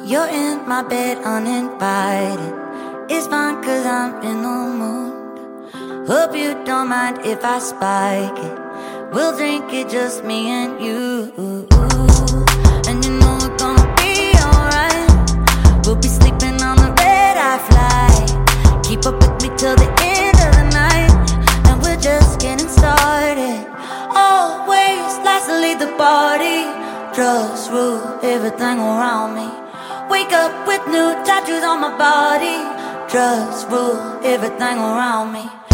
You're in my bed uninvited. It's fine cause I'm in the mood. Hope you don't mind if I spike it. We'll drink it, just me and you. And you know we're gonna be alright. We'll be sleeping on the red-eye flight. Keep up with me till the end of the night. And we're just getting started. Always last to lead the party. Drugs rule everything around me. Wake up with new tattoos on my body. Drugs rule everything around me.